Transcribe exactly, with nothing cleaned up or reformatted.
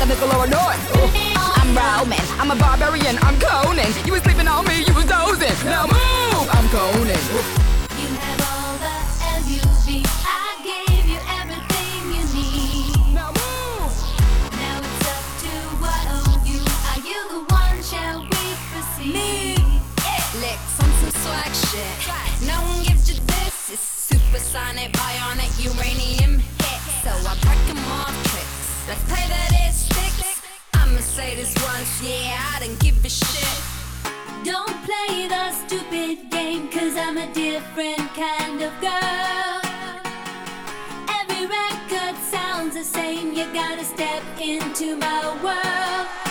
nickel or a dime. I'm Roman, I'm a barbarian, I'm Conan. You was sleeping on me, you was dozing. Now move, I'm Conan. You have all the L U V. I gave you everything you need. Now move. Now it's up to what of you. Are you the one? Shall we proceed? Me, licks on some swag shit. No one gives you this. It's supersonic, bionic, uranium hit. So I break 'em off tricks. Let's play that it sticks. I'ma say this once, yeah, I don't give a shit. Don't play the stupid game, cause I'm a different kind of girl. Every record sounds the same, you gotta step into my world.